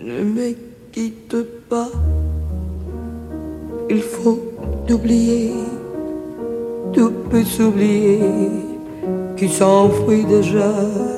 Ne me quitte pas, il faut t'oublier, tout peut s'oublier, qui s'enfuit déjà.